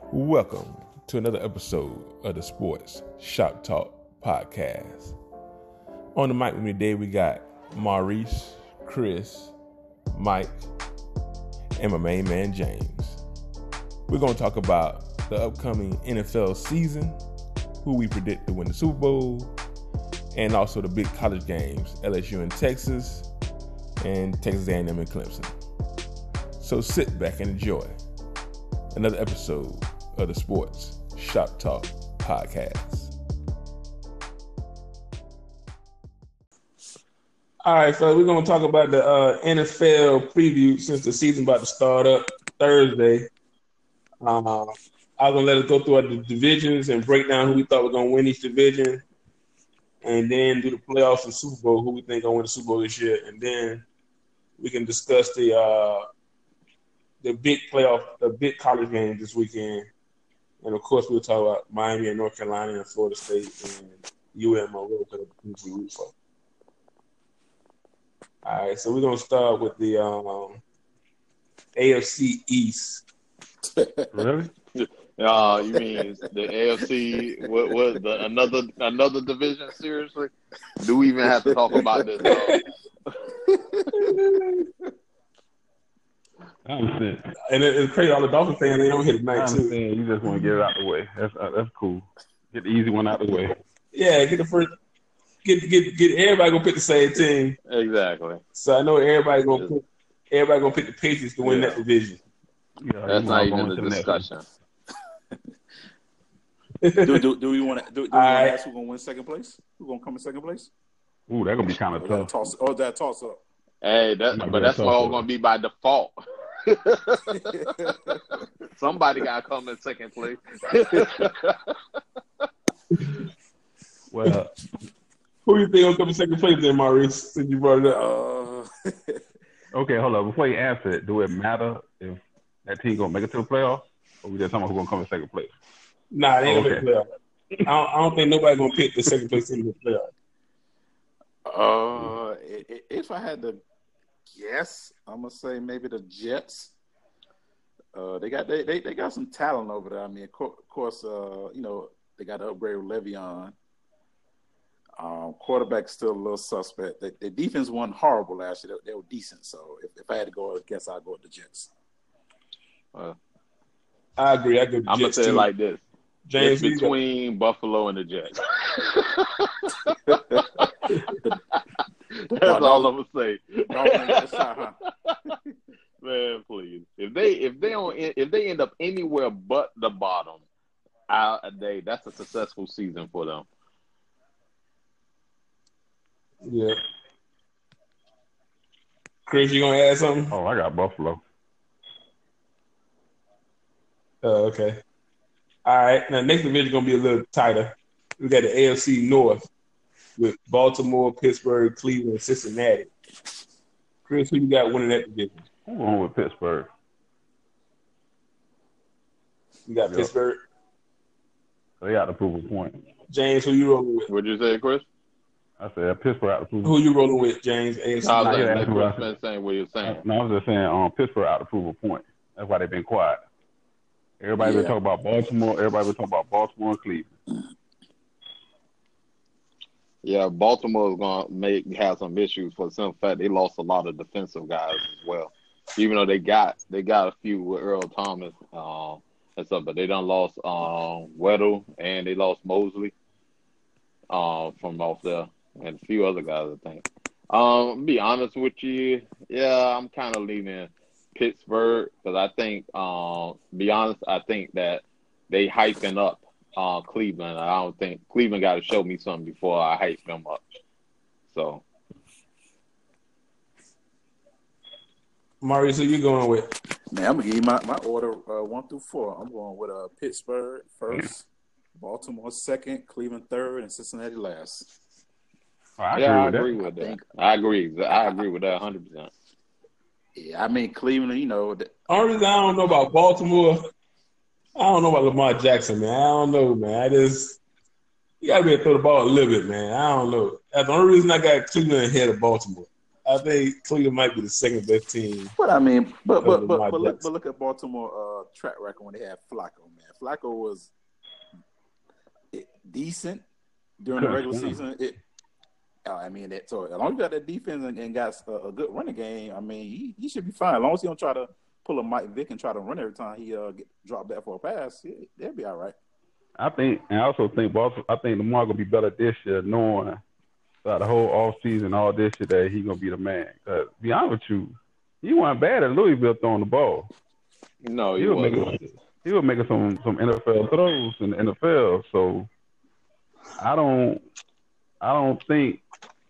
Welcome to another episode of the Sports Shop Talk Podcast. On the mic with me today, we got Maurice, Chris, Mike, and my main man, James. We're going to talk about the upcoming NFL season, who we predict to win the Super Bowl, and also the big college games, LSU and Texas, and Texas A&M and Clemson. So sit back and enjoy another episode of the Sports Shop Talk Podcast. All right, so we're going to talk about the NFL preview since the season about to start up Thursday. I'm going to let us go through the divisions and break down who we thought was going to win each division, and then do the playoffs and Super Bowl, who we think going to win the Super Bowl this year, and then we can discuss the big playoff, the big college games this weekend. And, of course, we'll talk about Miami and North Carolina and Florida State and UM because of we root for. All right, so we're going to start with the AFC East. Really? You mean the AFC? What another division? Seriously? Do we even have to talk about this? I understand. And it's crazy. All the Dolphin fans, they don't hit it I night too. understand. You just want to get it out the way. That's cool. Get the easy one out the way. Yeah, get the first. Get everybody gonna pick the same team. Exactly. So I know everybody gonna pick the Patriots to win that division. Yeah, That's not even a discussion. Do we want to ask who's gonna win second place? Who's gonna come in second place? Ooh, that's gonna be kind of tough. That toss up. Hey, that's all going to be by default. Somebody got to come in second place. Well, who you think will come in second place then, Maurice? Since you brought it up. Okay, hold on. Before you answer it, do it matter if that team gonna make it to the playoffs, or we just talking about who's gonna come in second place? Nah, they ain't gonna make the playoffs. I don't think nobody gonna pick the second place team in the playoffs. If I had to guess, I'm gonna say maybe the Jets. They got some talent over there. I mean, of course, they got to upgrade with Le'Veon. Quarterback's still a little suspect. The defense wasn't horrible last year. They were decent. So if I had to go, I guess I'd go with the Jets. I agree. I'm gonna say it like this: James, it's between Buffalo and the Jets. That's all I'm gonna say. Man, please. If they end up anywhere but the bottom, that's a successful season for them. Yeah. Chris, you gonna add something? Oh, I got Buffalo. Okay. All right. Now, next division gonna be a little tighter. We got the AFC North with Baltimore, Pittsburgh, Cleveland, Cincinnati. Chris, who you got winning that division? I'm going with Pittsburgh. You got Pittsburgh? They got to prove a point. James, who you rolling with? What'd you say, Chris? I said Pittsburgh out to prove. Who you rolling with, James? AFC I was saying what you're saying. No, I was just saying Pittsburgh out to prove a point. That's why they've been quiet. Everybody been talking about Baltimore. Everybody been talking about Baltimore and Cleveland. Yeah, Baltimore's gonna have some issues for the simple fact they lost a lot of defensive guys as well. Even though they got a few with Earl Thomas and stuff, but they done lost Weddle and they lost Mosley from off there and a few other guys, I think. To be honest with you, yeah, I'm kind of leaning Pittsburgh because I think, be honest, I think that they hyping up Cleveland. I don't think Cleveland got to show me something before I hype them up. So, Maurice, who you going with? Man, I'm gonna give you my order 1 through 4. I'm going with Pittsburgh first, Baltimore second, Cleveland third, and Cincinnati last. I agree with that. I agree with that 100%. Yeah, I mean Cleveland. The only reason I don't know about Baltimore. I don't know about Lamar Jackson, man. I don't know, man. You got to be able to throw the ball a little bit, man. I don't know. That's the only reason I got Cleveland ahead of Baltimore. I think Cleveland might be the second best team. But I mean, but Lamar look at Baltimore track record when they had Flacco. Man, Flacco was decent during the regular season. So as long as you got that defense and got a good running game, I mean, he should be fine. As long as he don't try to pull a Mike Vick and try to run every time he drop that for a pass, they'll be all right. I also think Lamar gonna be better this year, knowing the whole off season, all this shit, that he gonna be the man. Cause to be honest with you, he wasn't bad at Louisville throwing the ball. No, he wasn't. He was making some NFL throws in the NFL. So I don't think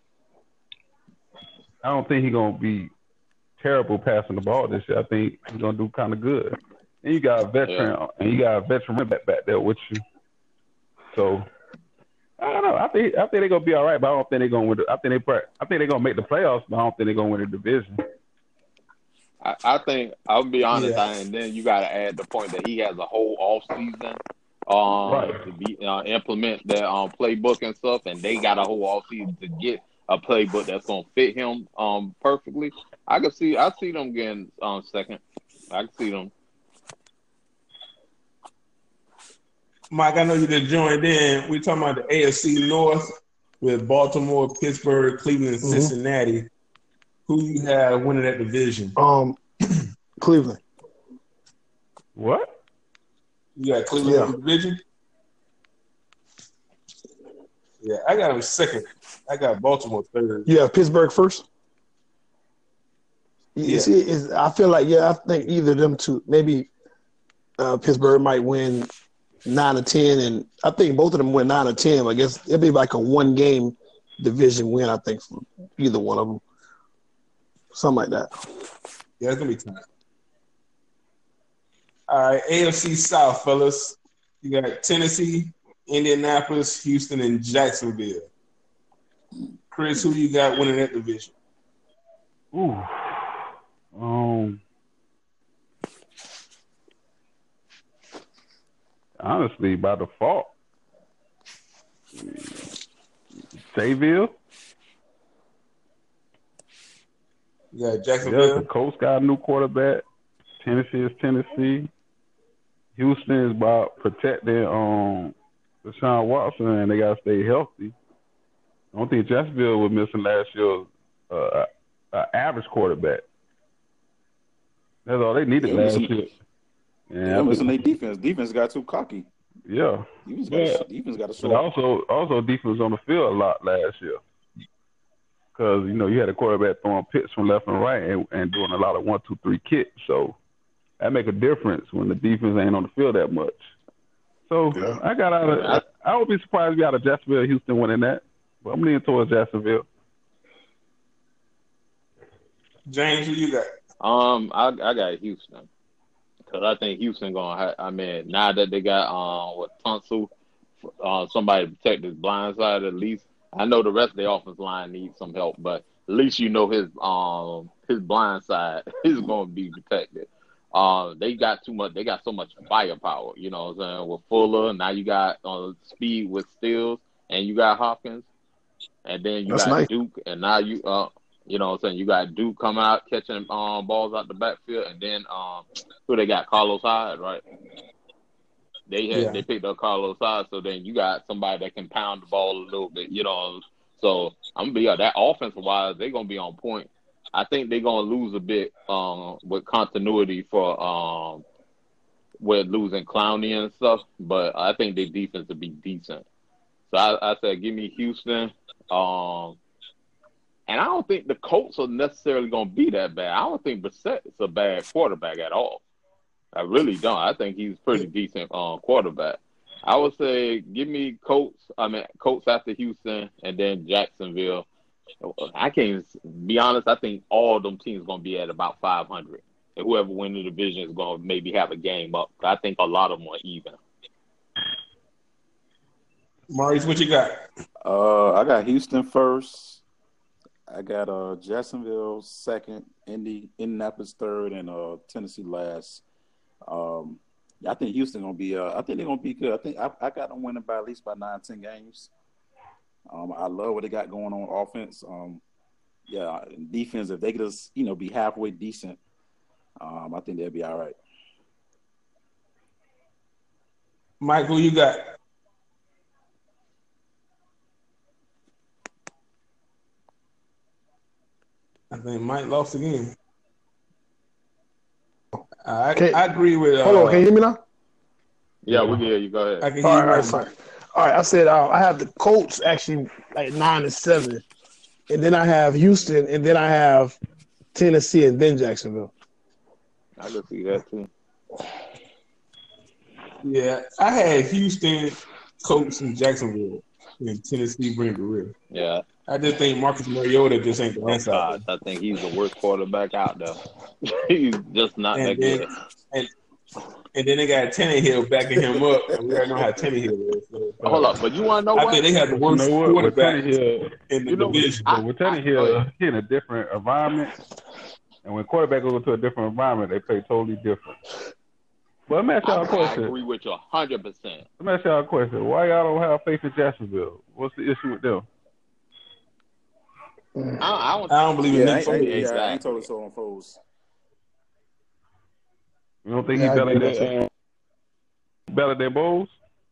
he's gonna be terrible passing the ball this year. I think he's gonna do kind of good. And you got a veteran, and you got a veteran running back there with you. So I don't know. I think they're gonna be all right, but I don't think they're gonna win. I think they're gonna make the playoffs, but I don't think they're gonna win the division. I think I'll be honest, and then you got to add the point that he has a whole off season to implement their playbook and stuff, and they got a whole off season to get a playbook that's gonna fit him perfectly. I see them getting second. I can see them. Mike, I know you just joined in. We're talking about the AFC North with Baltimore, Pittsburgh, Cleveland, and Cincinnati. Who you have winning that division? Cleveland. What? You got Cleveland in the division? Yeah, I got them second. I got Baltimore third. You have Pittsburgh first? Yeah. I feel like, I think either of them two, maybe Pittsburgh might win 9 or 10, and I think both of them win 9 or 10. I guess it'd be like a one-game division win, I think, for either one of them. Something like that. Yeah, it's going to be time. All right, AFC South, fellas. You got Tennessee, Indianapolis, Houston, and Jacksonville. Chris, who you got winning that division? Ooh. Honestly, by default, Sayville. Yeah, Jacksonville. Yeah, the Colts got a new quarterback. Tennessee is Tennessee. Houston is about protecting Deshaun Watson, and they got to stay healthy. I don't think Jacksonville was missing last year's average quarterback. That's all they needed last year. Yeah, listen, their defense. Defense got too cocky. Yeah. Defense got to show. But also defense on the field a lot last year. Because, you had a quarterback throwing picks from left and right and doing a lot of 1-2-3 kicks. So that make a difference when the defense ain't on the field that much. So I would be surprised if we had a Jacksonville, Houston winning that. But I'm leaning towards Jacksonville. James, who you got? I got Houston. Because I think Houston going to now that they got Tunsil, somebody to protect his blind side at least. I know the rest of the offensive line needs some help, but at least his blind side is going to be protected. They got too much. They got so much firepower, you know what I'm saying, with Fuller. Now you got speed with Stills, and you got Hopkins, and then you got Duke, and now you you know what I'm saying, you got Duke coming out catching balls out the backfield, and then who they got, Carlos Hyde, right? They picked up Carlos Hyde, so then you got somebody that can pound the ball a little bit, you know. So I'm gonna be that offensive wise, they're gonna be on point. I think they're gonna lose a bit with continuity for with losing Clowney and stuff, but I think their defense will be decent. So I said, give me Houston. And I don't think the Colts are necessarily gonna be that bad. I don't think Brissett is a bad quarterback at all. I really don't. I think he's pretty decent quarterback. I would say give me Colts after Houston, and then Jacksonville. I can't be honest. I think all of them teams are going to be at about 500. And whoever wins the division is going to maybe have a game up. I think a lot of them are even. Maurice, what you got? I got Houston first. I got Jacksonville second, Indianapolis third, and Tennessee last. I think Houston gonna be. I think they're gonna be good. I think I got them winning by at least by 9-10 games. I love what they got going on offense. Yeah, defense. If they could just be halfway decent, I think they'll be all right. Mike, who you got? I think Mike lost again. I agree with. Hold on, can you hear me now? Yeah, we can hear you. Go ahead. I can All hear right, you. sorry. All right, I said I have the Colts actually like 9-7, and then I have Houston, and then I have Tennessee, and then Jacksonville. I can see that too. Yeah, I had Houston, Colts, and Jacksonville, and Tennessee bring the real. Yeah. I just think Marcus Mariota just ain't the answer. God, I think he's the worst quarterback out there. He's just not that good. And then they got Tannehill backing him up, and we already know how Tannehill is. So, Hold up, but you want to know what? I think they have the worst quarterback in the division. But with Tannehill, he in a different environment, and when quarterback goes into a different environment, they play totally different. Well, let me ask y'all a question. I agree with you 100%. Let me ask y'all a question. Why y'all don't have faith in Jacksonville? What's the issue with them? I don't believe in Nick Foles. Exactly. I ain't totally sold on Foles. You don't think he's better than Bowles?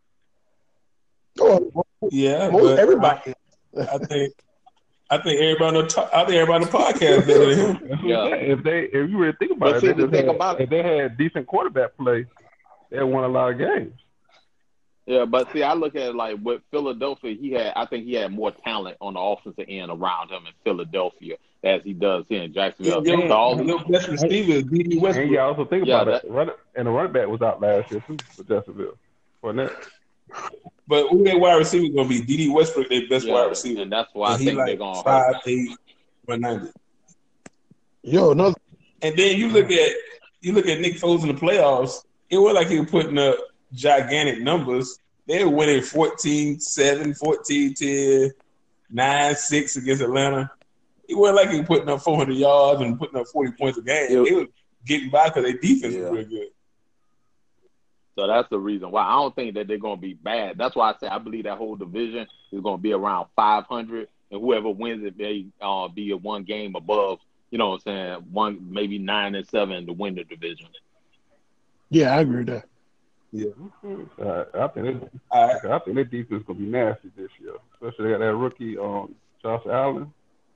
Oh, yeah, most everybody. I think everybody on the podcast better than him. Yeah. If you really think about it, if they had decent quarterback play, they won a lot of games. Yeah, but see, I look at it like with Philadelphia, I think he had more talent on the offensive end around him in Philadelphia as he does here in Jacksonville. Your best receiver is D.D. Westbrook. And you also think about it, and the running back was out last year too for Jacksonville. But who their wide receiver going to be? D.D. Westbrook, their best wide receiver. And that's why I think they're going to 5'8", 190. Yo, no. And then you look at Nick Foles in the playoffs, it was like he was putting up gigantic numbers. They were winning 14-7, 14-10, 9-6 against Atlanta. It wasn't like he was putting up 400 yards and putting up 40 points a game. They were getting by because their defense was really good. So that's the reason why. I don't think that they're going to be bad. That's why I say I believe that whole division is going to be around 500, and whoever wins it may be a one game above, you know what I'm saying, maybe 9-7 to win the division. Yeah, I agree with that. Yeah, I think their defense is gonna be nasty this year, especially they got that rookie Josh Allen.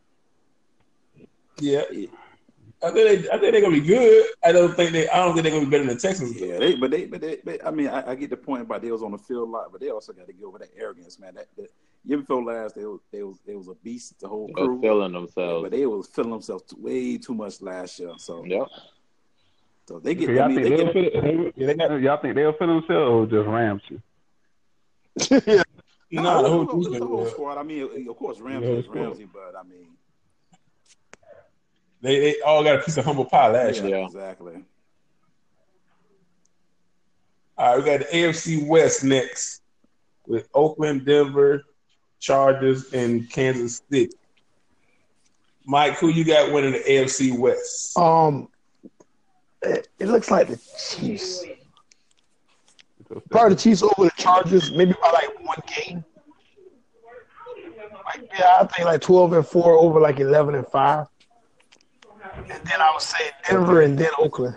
Yeah, I think they're gonna be good. I don't think they're gonna be better than the Texans. Yeah, they I mean, I get the point about they was on the field a lot, but they also got to get over that arrogance, man. That year before last, they was a beast. The whole crew feeling themselves, but they was feeling themselves way too much last year. So yeah. So they get. Y'all think they'll fit themselves or just Ramsey? Yeah. No, the whole squad. I mean, of course, Ramsey, but I mean, they all got a piece of humble pie last year. Yeah, exactly. All right, we got the AFC West next with Oakland, Denver, Chargers, and Kansas City. Mike, who you got winning the AFC West? It looks like the Chiefs. Probably the Chiefs over the Chargers, maybe by like one game. I think like 12-4 over like 11-5. And then I would say Denver and then Oakland.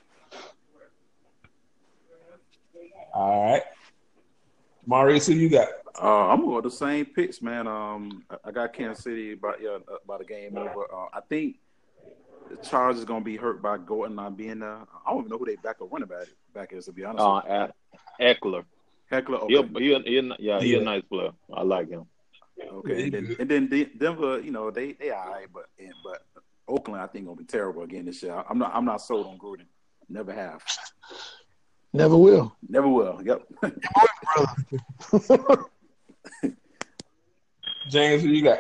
All right. Maurice, who you got? I'm going with the same picks, man. I got Kansas City about a game over. I think the Chargers is going to be hurt by Gordon not being there. I don't even know who they backup running back is, to be honest. Eckler. Okay. He's a nice player. I like him. Okay, and then Denver, they all right, but Oakland, I think, gonna be terrible again this year. I'm not sold on Gruden. Never have. Never will. Never will. Yep. James, who you got?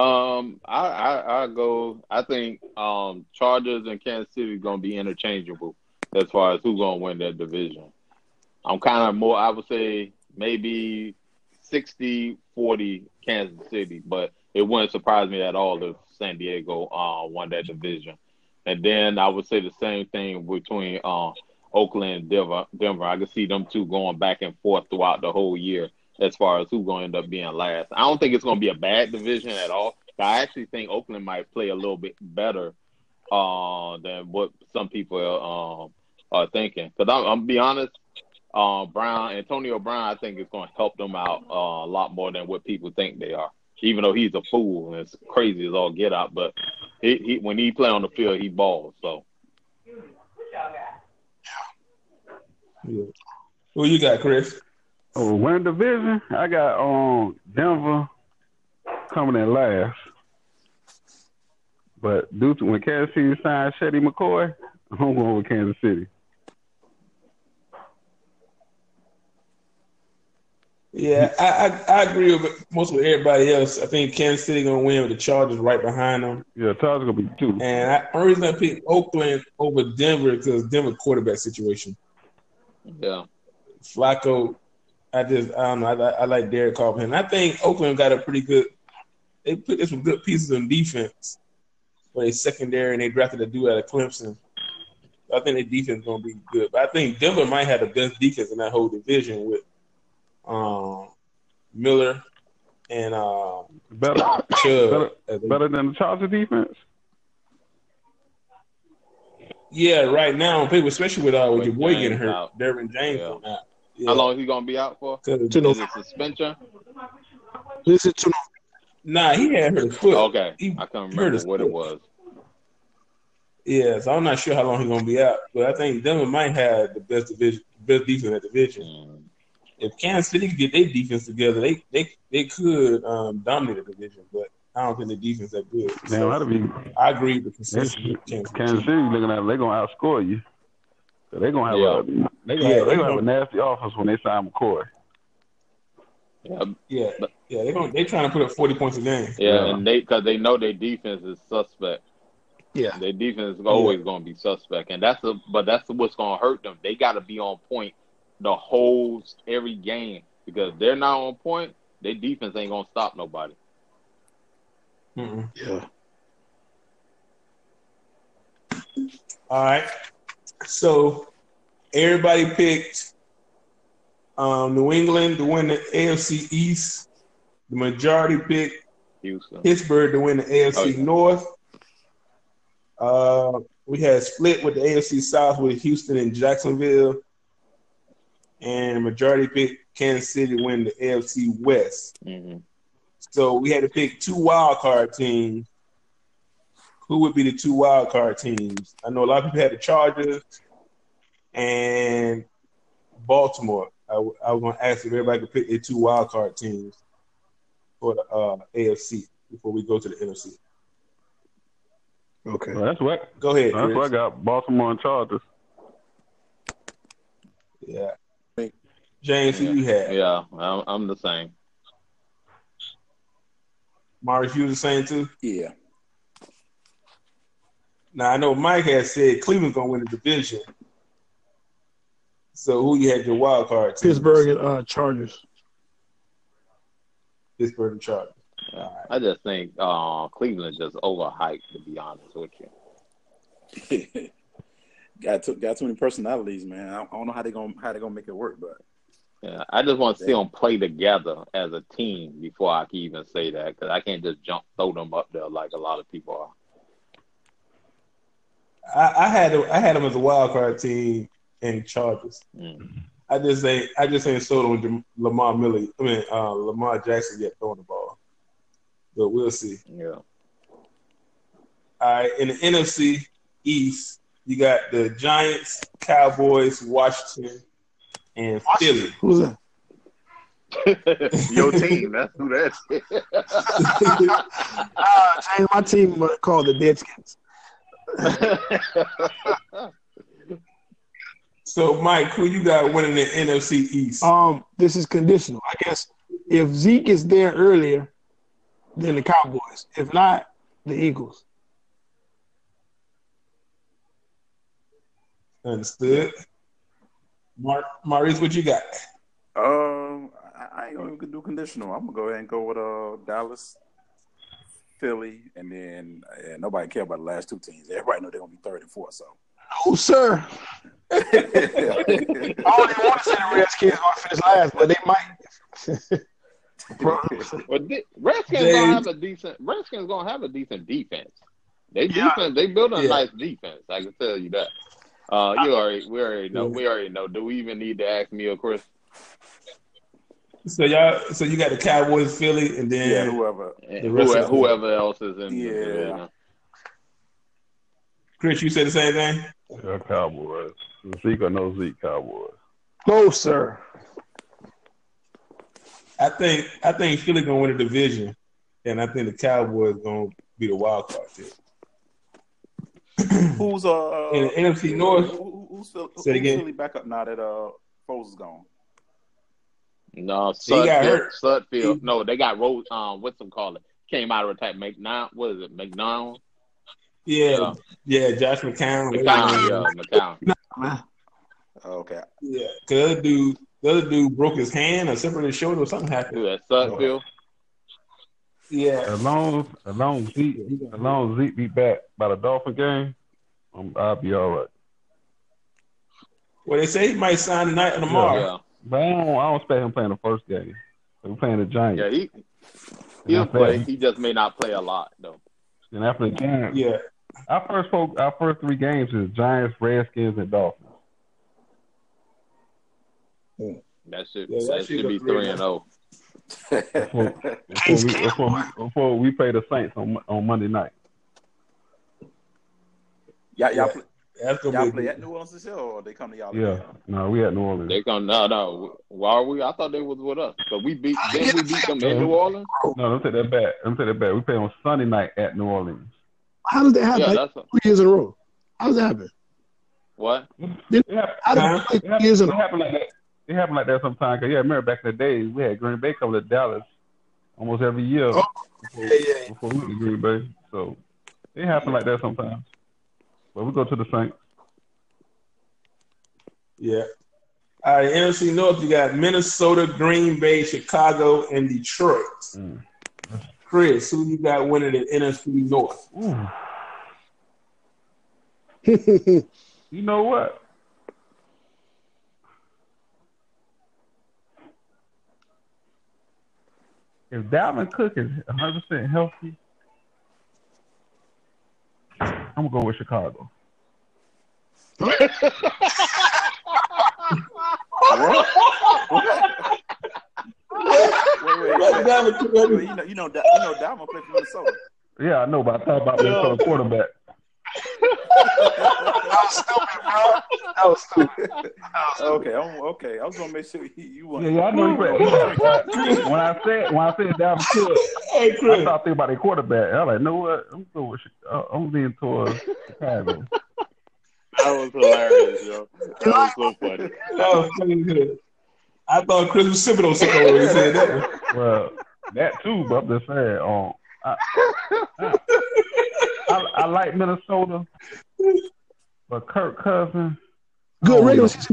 I go. I think Chargers and Kansas City is gonna be interchangeable as far as who's gonna win that division. I'm kind of more. I would say maybe 60-40 Kansas City, but it wouldn't surprise me at all if San Diego won that division. And then I would say the same thing between Oakland and Denver. I could see them two going back and forth throughout the whole year as far as who's going to end up being last. I don't think it's going to be a bad division at all. I actually think Oakland might play a little bit better than what some people are thinking. Because I'm be honest, Antonio Brown, I think is going to help them out a lot more than what people think they are. Even though he's a fool and it's crazy as all get out, but he when he play on the field, he balls. So. Yeah. Who you got, Chris? Oh, win division. I got Denver coming in last, but due to when Kansas City signed Shetty McCoy, I'm going with Kansas City. Yeah, I agree with most of everybody else. I think Kansas City gonna win with the Chargers right behind them. Yeah, Chargers gonna be 2. And the reason I picked Oakland over Denver because Denver quarterback situation. Yeah, Flacco. I don't know. I like Derek Carr. And I think Oakland got a pretty good. They put some good pieces on defense for a secondary, and they drafted a dude out of Clemson. I think their defense is gonna be good. But I think Denver might have the best defense in that whole division with Miller and better than the Chargers defense. Yeah, right now on paper, especially with your boy James getting hurt, out. Derwin James out. Yeah. How long is he gonna be out for? Is it suspension? Nah, he had hurt foot. Okay, I can't remember what it was. Yeah, so I'm not sure how long he's gonna be out, but I think Denver might have the best defense in that division. If Kansas City could get their defense together, they could dominate the division, but I don't think the defense that good. Man, I agree with Kansas City looking at they're gonna outscore you. So they're gonna have a nasty offense when they sign McCoy. They're trying to put up 40 points a game. Yeah, and because they know their defense is suspect. Yeah, their defense is always going to be suspect, and that's what's going to hurt them. They got to be on point every game because if they're not on point, their defense ain't going to stop nobody. Mm-mm. Yeah. All right. So everybody picked New England to win the AFC East. The majority picked Houston, Pittsburgh to win the AFC North. We had split with the AFC South with Houston and Jacksonville. And the majority picked Kansas City to win the AFC West. Mm-hmm. So we had to pick 2 wild card teams. Who would be the 2 wild card teams? I know a lot of people had the Chargers and Baltimore. I was going to ask if everybody could pick their 2 wild card teams for the AFC before we go to the NFC. Okay. Well, that's what. Go ahead. That's what I got. Baltimore and Chargers. Yeah. James, who you have? Yeah, I'm the same. Morris, you the same too? Yeah. Now, I know Mike has said Cleveland's going to win the division. So who you had your wild card teams? Pittsburgh and Chargers. Pittsburgh and Chargers. Yeah. I just think Cleveland just overhyped, to be honest with you. got too many personalities, man. I don't know how they gonna make it work, but yeah, I just want to see them play together as a team before I can even say that because I can't just throw them up there like a lot of people are. I had them as a wild card team in Chargers. Mm. I just ain't sold on Lamar Jackson yet throwing the ball, but we'll see. Yeah. All right, in the NFC East, you got the Giants, Cowboys, Washington, and Philly. Who's that? Your team, that's who that is. James, my team called the Deadskins. So, Mike, who you got winning the NFC East? This is conditional. I guess if Zeke is there earlier, then the Cowboys. If not, the Eagles. Understood. Maurice, what you got? I ain't gonna do conditional. I'm gonna go ahead and go with Dallas, Philly, and then nobody care about the last 2 teams. Everybody know they're gonna be 3rd and 4th. So, no, sir. I don't even want to say the Redskins gonna finish last, but they might. Well, Redskins gonna have a decent defense. They build a nice defense. I can tell you that. We already know. Do we even need to ask me or Chris? So you got the Cowboys, Philly, and then whoever else is in the division. Chris, you said the same thing? Yeah, Cowboys. Zeke or no Zeke, Cowboys. No, sir. I think Philly gonna win the division, and I think the Cowboys gonna be the wild card team. Who's in the NFC North? Who's Philly back up now that Foles is gone? No, he got hurt. Sudfield. No, they got Rose. What's them call it? Came out of retirement. What is it? McNown. Yeah, Josh McCown. McCown. Okay. Yeah, because the other dude broke his hand or separated his shoulder or something happened. Who that? Sudfield. Yeah. As long as Zeke be back by the Dolphin game, I'll be all right. Well, they say he might sign tonight or tomorrow. Yeah. But I don't expect him playing the first game. We're playing the Giants. Yeah, he'll play. He just may not play a lot though. And after the game, our first 3 games is Giants, Redskins, and Dolphins. That should be 3-0. Before we play the Saints on Monday night. Y'all play at New Orleans this year, or they come to y'all? Yeah, no, we at New Orleans. They come no. Why are we? I thought they was with us. So we beat them in New Orleans. No, don't take that back. We play on Sunday night at New Orleans. How did that happen? Yeah, 3 years in a row. How does that happen? What? It happened like that. It happened like that sometimes. Cause remember back in the day, we had Green Bay come to Dallas almost every year before we went to Green Bay. So it happened like that sometimes. But we go to the Saints. Yeah. All right, NFC North, you got Minnesota, Green Bay, Chicago, and Detroit. Chris, who you got winning the NFC North? You know what? If Dalvin Cook is 100% healthy, I'm going to go with Chicago. Wait. You know, Dalvin plays for Minnesota. Yeah, I know, but I thought about Minnesota quarterback. That was stupid. Okay. I was gonna make sure you want. Yeah, I know you right. When I said Dalvin Cook, I started thinking about their quarterback. I was like, know what? I'm leaning towards Chicago. That was hilarious, yo. That was so funny. That was pretty good. I thought Chris was sipping on something when he said that. Well, that too, but I'm just saying. I like Minnesota, but Kirk Cousins. Good regular season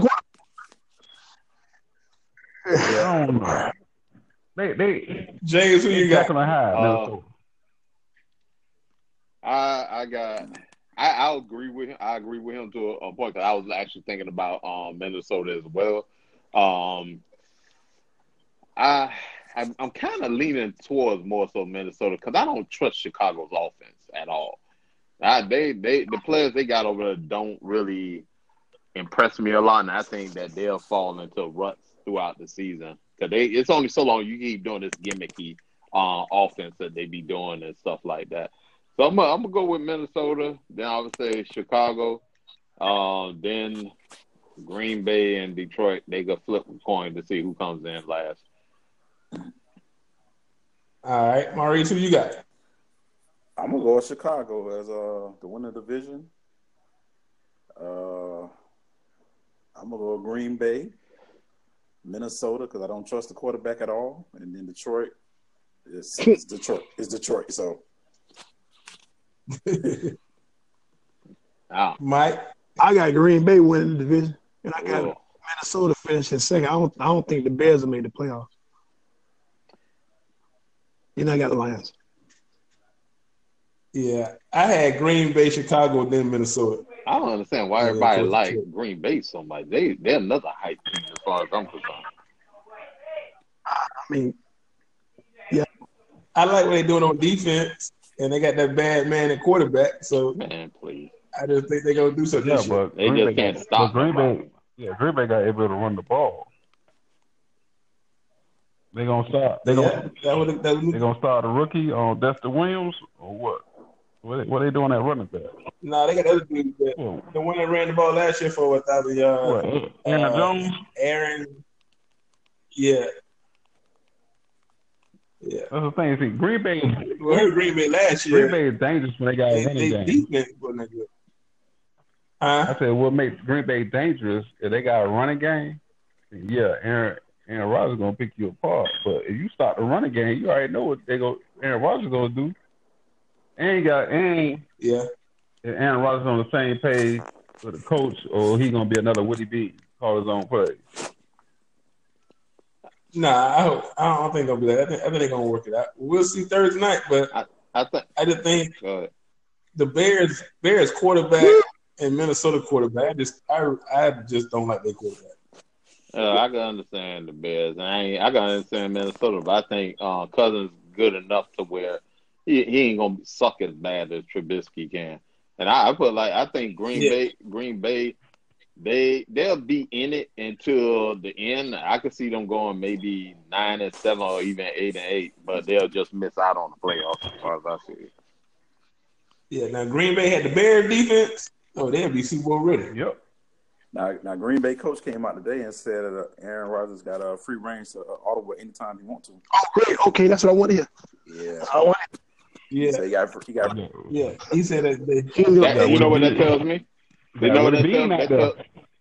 quarterback. I don't know. They James, who you got? Minnesota. I agree with him. I agree with him to a point because I was actually thinking about Minnesota as well. I'm kind of leaning towards more so Minnesota because I don't trust Chicago's offense at all. The players they got over there don't really impress me a lot, and I think that they'll fall into ruts throughout the season because it's only so long you keep doing this gimmicky offense that they be doing and stuff like that. So I'm gonna go with Minnesota. Then I would say Chicago. Then Green Bay and Detroit. They could flip a coin to see who comes in last. All right, Maurice, who you got? I'm gonna go with Chicago as the winner division. I'm gonna go with Green Bay, Minnesota because I don't trust the quarterback at all, and then Detroit. It's Detroit. It's Detroit. So. Mike, I got Green Bay winning the division, and I got Minnesota finishing second. I don't think the Bears will make the playoffs. You know, I got the Lions. Yeah, I had Green Bay, Chicago, then Minnesota. I don't understand why everybody like Green Bay so much. They're another hype team as far as I'm concerned. I mean, I like what they're doing on defense, and they got that bad man at quarterback. So Man, please. I just think they're gonna do something. Yeah, this year. but They just can't stop Green Bay, nobody. Green Bay got able to run the ball. They gonna start. They gonna start a rookie on Dexter Williams or what? What they doing at running back? No, they got other dudes. The one that ran the ball last year for 1,000 yards. What? Aaron Jones. Aaron. Yeah. Yeah. That's the thing. See, Green Bay. We heard Green Bay last year. Green Bay is dangerous when they got a running game. Defense wasn't that good. I said, what makes Green Bay dangerous if they got a running game? Yeah, Aaron Rodgers is gonna pick you apart. But if you start the running game, you already know what Aaron Rodgers is gonna do. If Aaron Rodgers on the same page with the coach, or he gonna be another Woody B, call his own plays. Nah, I don't think they'll be that. I think they're gonna work it out. We'll see Thursday night, but I just think the Bears quarterback and Minnesota quarterback. I just don't like their quarterback. I can understand the Bears, and I can understand Minnesota, but I think Cousins good enough to where he ain't gonna suck as bad as Trubisky can. And I think Green Bay, they'll be in it until the end. I could see them going maybe 9-7 or even 8-8, but they'll just miss out on the playoffs as far as I see it. Yeah, now Green Bay had the Bears defense. Oh, they'll be Super Bowl ready. Yep. Now Green Bay coach came out today and said that Aaron Rodgers got a free range to audible anytime he wants to. Oh, great. Okay, that's what I want to hear. Yeah. I want it. Yeah. So he got. Yeah. He said that. You know what that tells me? You know what that tells me?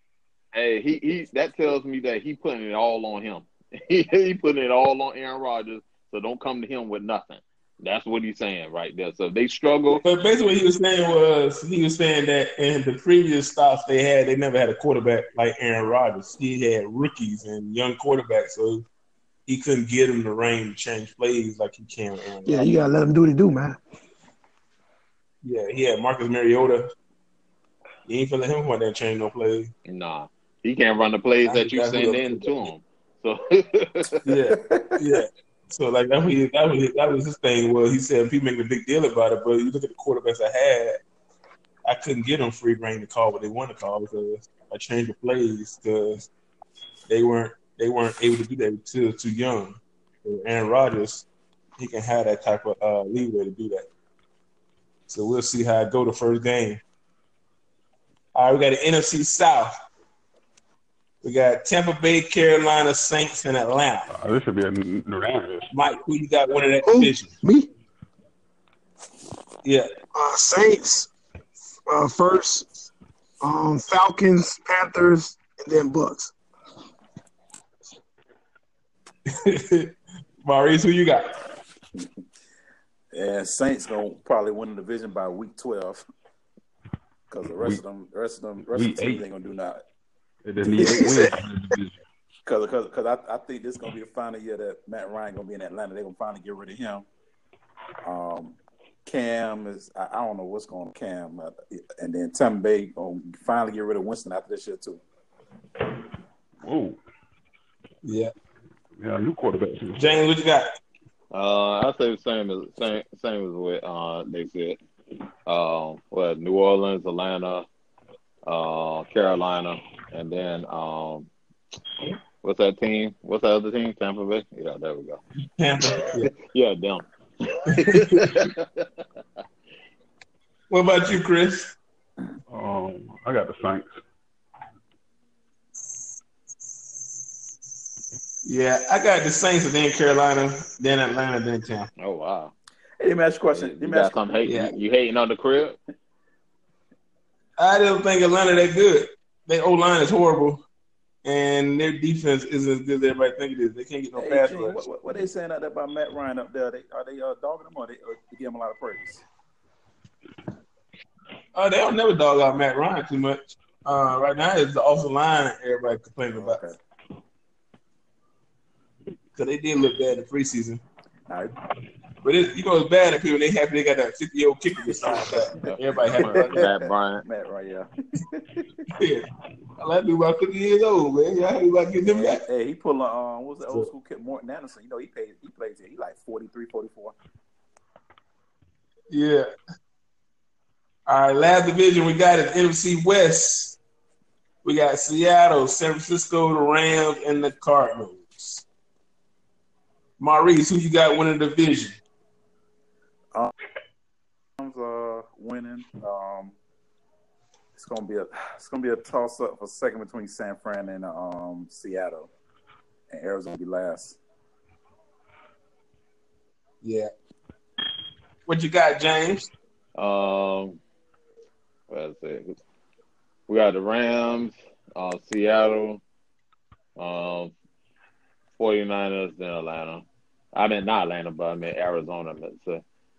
Hey, that tells me that he putting it all on him. He putting it all on Aaron Rodgers. So don't come to him with nothing. That's what he's saying right there. So they struggle. But basically what he was saying that in the previous stops they never had a quarterback like Aaron Rodgers. He had rookies and young quarterbacks, so he couldn't get him the range to change plays like he can with Aaron Rodgers. Yeah, you gotta let him do what he do, man. Yeah, he had Marcus Mariota. You ain't feeling him come out there and change no plays. Nah. He can't run the plays that you send in to him. So yeah. So like that was his thing. Well, he said people make a big deal about it, but you look at the quarterbacks I had, I couldn't get them free reign to call what they want to call because I changed the plays because they weren't able to do that until too young. So Aaron Rodgers, he can have that type of leeway to do that. So we'll see how it go the first game. All right, we got the NFC South. We got Tampa Bay, Carolina, Saints, and Atlanta. This should be a new round. Mike, who you got winning that division? Me? Yeah. Saints first, Falcons, Panthers, and then Bucks. Maurice, who you got? Yeah, Saints gonna probably win the division by week 12 because the rest of them teams ain't gonna do nothing. Because I think this is gonna be the final year that Matt Ryan gonna be in Atlanta. They're gonna finally get rid of him. Cam is I don't know what's going on with Cam, and then Tampa Bay gonna finally get rid of Winston after this year too. Whoa. Yeah. Yeah, new quarterback. James, what you got? I say the same as what they said. New Orleans, Atlanta, Carolina, and then what's that team? What's the other team? Tampa Bay. Yeah, there we go. Tampa. Yeah, them. What about you, Chris? I got the Saints. Yeah, I got the Saints and then Carolina, then Atlanta, then Tampa. Oh wow. Hey, let me ask you a question. You got some hate. Yeah. You hating on the crib? I don't think Atlanta that good. Their O-line is horrible, and their defense isn't as good as everybody think it is. They can't get no pass rush. What they saying out there about Matt Ryan up there? Are they dogging him or they give him a lot of praise? They don't never dog out Matt Ryan too much. Right now, it's the offensive line everybody complaining about. Okay. Because they did look bad in the preseason. All right. But it's bad at people. They happy they got that 50-year-old kicker beside that. Everybody happy about that. Matt Ryan. Matt Ryan, Yeah. I like to be about 50 years old, man. Y'all be about getting them back. Hey, he pulling what's the old school kid, Morton Anderson? You know, he plays here. He like 43, 44. Yeah. All right, last division we got is NFC West. We got Seattle, San Francisco, the Rams, and the Cardinals. Maurice, who you got winning the division? Winning. It's gonna be a toss up for second between San Fran and Seattle, and Arizona be last. Yeah. What you got, James? Let's see. We got the Rams, Seattle, 49ers, then Atlanta. I mean, not Atlanta, but I mean Arizona. So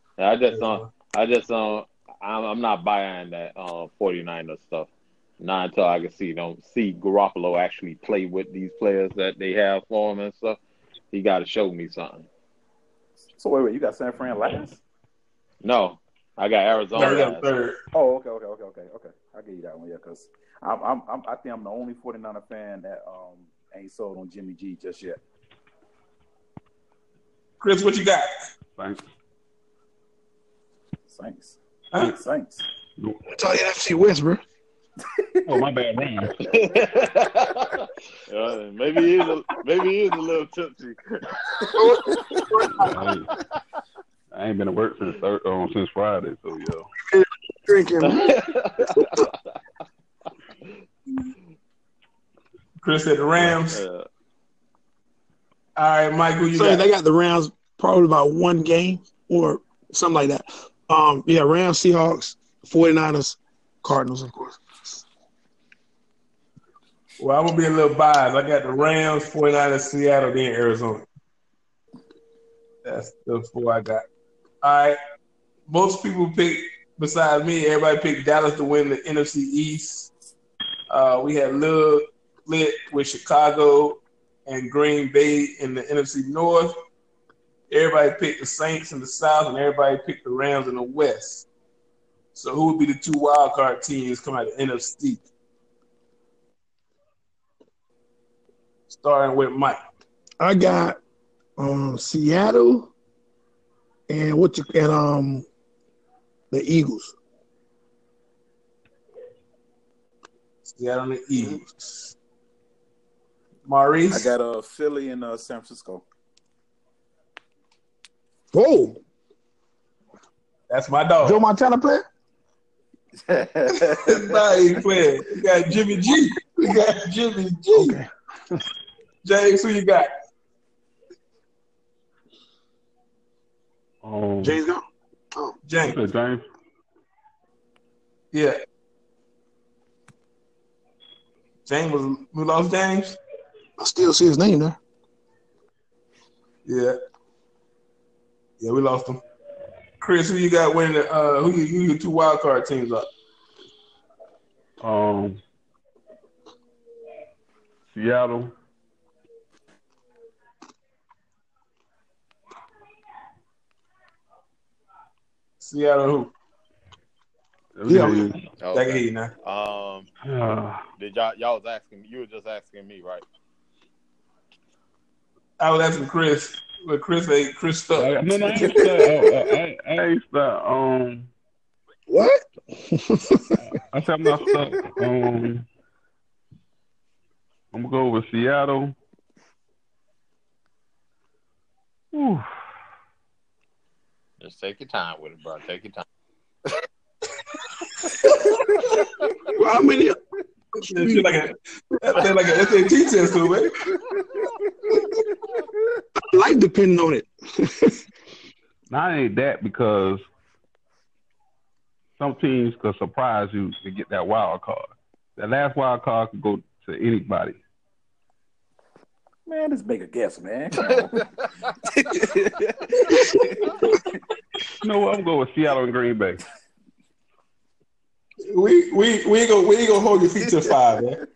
I'm not buying that 49ers stuff. Not until I can see Garoppolo actually play with these players that they have for him and stuff. He got to show me something. So wait, you got San Fran last? No, I got Arizona third. Oh, okay. I'll give you that one, yeah, because I think I'm the only 49er fan that ain't sold on Jimmy G just yet. Chris, what you got? Saints. Huh? Saints. It's all NFC West, bro. Oh, my bad, Rams. Maybe he is a little tipsy. I ain't been to work since Friday, so yeah. Drinking. Chris said the Rams. All right, Mike, who you So got? they got the Rams probably about one game or something like that. Yeah, Rams, Seahawks, 49ers, Cardinals, of course. Well, I'm going to be a little biased. I got the Rams, 49ers, Seattle, then Arizona. That's the four I got. All right. Most people pick, besides me, everybody picked Dallas to win the NFC East. We had Lil Lit with Chicago and Green Bay in the NFC North. Everybody picked the Saints in the South, and everybody picked the Rams in the West. So who would be the two wildcard teams coming out of the NFC? Starting with Mike. I got Seattle and the Eagles. Seattle and the Eagles. Maurice? I got Philly and San Francisco. Whoa. That's my dog. Joe Montana player? Nah, he ain't playing. We got Jimmy G. Okay. James, who you got? James gone? Oh. James. James. Yeah. We lost James? I still see his name there. Yeah. Yeah, we lost him. Chris, who you got winning who your two wild card teams are? Seattle. Seattle who? Yeah. I can hear you now. Did y'all was asking? You were just asking me, right? I was asking Chris. But Chris stuck. No, I ain't stuck. What? I said I'm not stuck. I'm gonna go with Seattle. Whew. Just take your time with it, bro. Take your time. Well, how many? That's like an SAT test, too, man. I like depending on it. Now, it ain't that because some teams could surprise you to get that wild card. That last wild card could go to anybody. Man, just make a guess, man. You know what? I'm going with Seattle and Green Bay. We ain't gonna hold your feet to 5, man.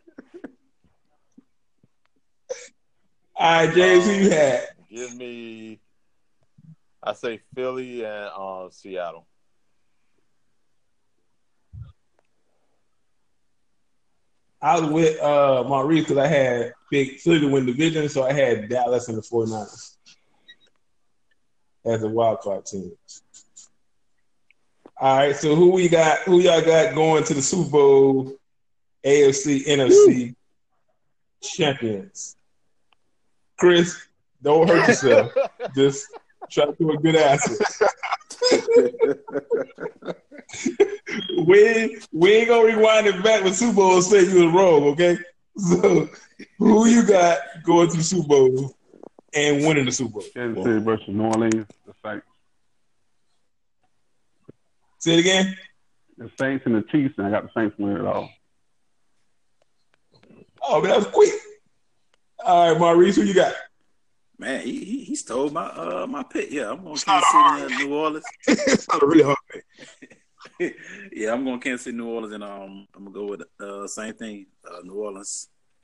All right, James, who you had? Give me, I say Philly and Seattle. I was with Maurice because I had big Philly to win division, so I had Dallas and the 49ers as a wild card team. All right, so who y'all got going to the Super Bowl, AFC, NFC champions? Chris, don't hurt yourself. Just try to do a good answer. we ain't gonna rewind it back with Super Bowl and say you was wrong, okay? So who you got going to the Super Bowl and winning the Super Bowl? Kansas City versus New Orleans, the Saints. Say it again. The Saints and the Chiefs, and I got the Saints winning it all. Oh, man, that was quick. All right, Maurice, who you got? Man, he stole my pick. Yeah, I'm going to Kansas City and New Orleans. It's not a really hard pick. Yeah, I'm going Kansas City, New Orleans, and I'm going to go with same thing, New Orleans.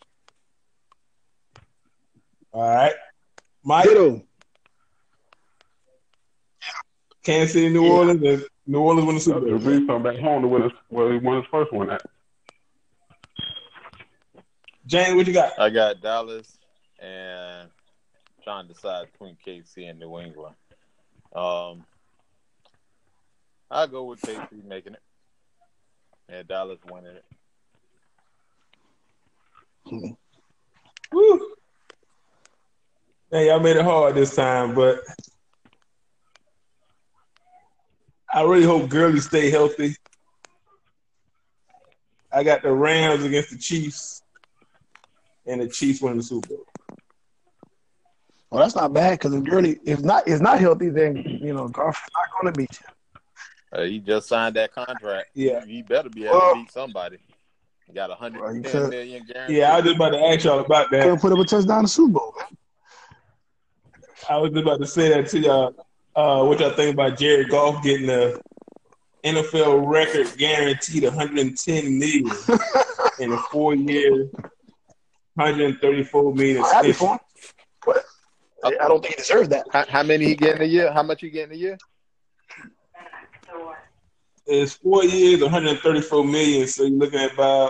All right. Mike? Ditto. Kansas City, New Orleans, and New Orleans win the Super Bowl. Brees come back home to win he won his first one at. James, what you got? I got Dallas and trying to decide between KC and New England. I'll go with KC making it and Dallas winning it. Woo. Hey, y'all made it hard this time, but I really hope Gurley stay healthy. I got the Rams against the Chiefs, and the Chiefs winning the Super Bowl. Well, that's not bad because if Gurley is not healthy, then Goff's not going to beat you. He just signed that contract. Yeah, he better be able to beat somebody. He got $110 million guaranteed. Yeah, I was just about to ask y'all about that. Could put up a touchdown in the Super Bowl. I was just about to say that to y'all. What y'all think about Jared Goff getting the NFL record guaranteed $110 million in a 4-year, $134 million I'm happy extension? for him, but I don't think he deserves that. How many he getting a year? How much he getting a year? It's 4 years, $134 million. So you're looking at about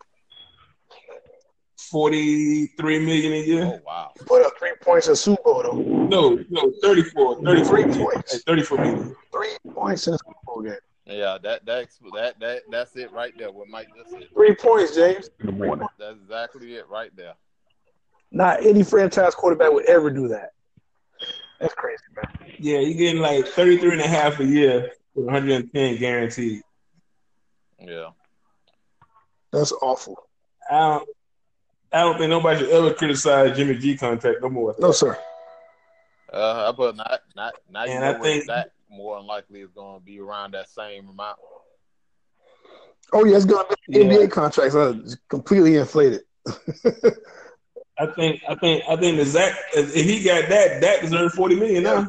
$43 million a year. Oh wow! Put up 3 points in the Super Bowl though. No, 34 points. 34 million. 3 points in the Super Bowl game. Yeah, that's it right there. What Mike just said. 3 points, James. In the morning. That's exactly it right there. Not any franchise quarterback would ever do that. That's crazy, man. Yeah, you're getting like 33 and a half a year with 110 guaranteed. Yeah. That's awful. I don't think nobody should ever criticize Jimmy G contract no more. No, sir. But not And I think that more than likely is going to be around that same amount. Oh yeah, it's gonna be NBA contracts are completely inflated. I think that Zach, if he got that, Dak deserves $40 million now.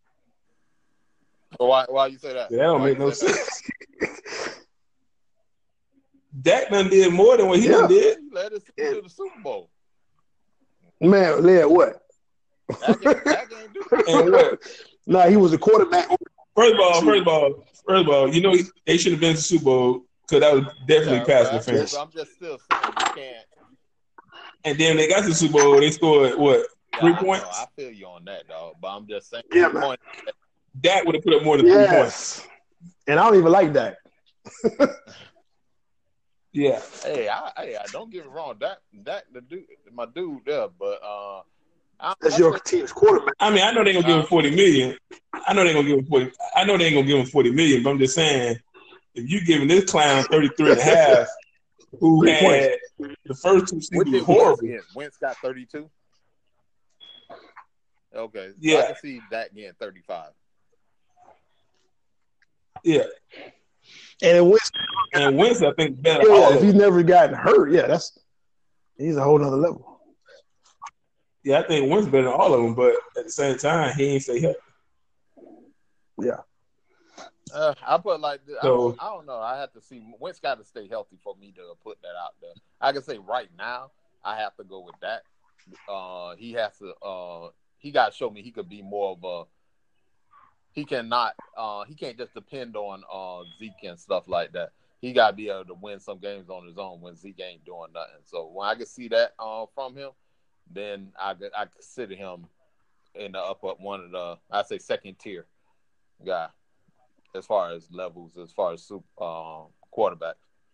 So why you say that? That don't make no sense. Dak done did more than what he done did. He led us to the Super Bowl. Man, led what? Dak ain't do that. And what? Nah, he was a quarterback. First of all, they should have been to the Super Bowl because that was definitely pass defense. I'm just still saying you can't. And then they got to the Super Bowl, they scored what? 3 points? I feel you on that, dog. But I'm just saying. Yeah, man. Dak would have put up more than 3 points. And I don't even like that. Yeah. Hey, I don't get me wrong. That the dude, my dude there, but That's your team's quarterback. I mean, I know they're gonna give him $40 million. I know they ain't gonna give him $40 million, but I'm just saying, if you giving this clown 33 and a half, who had the first 2 seasons horrible. Wentz got 32. Okay. Yeah. I can see that getting 35. Yeah. And Wentz, I think, better. if he's never gotten hurt, he's a whole nother level. Yeah, I think Wentz better than all of them, but at the same time, he ain't stay healthy. Yeah. I put like this. So, I don't know. I have to see. Wentz got to stay healthy for me to put that out there. I can say right now, I have to go with that. He has to. He got to show me he could be more of a. He cannot. He can't just depend on Zeke and stuff like that. he got to be able to win some games on his own when Zeke ain't doing nothing. So when I can see that from him, then I consider him in the upper one of the, I say, second tier guy as far as levels, as far as quarterbacks.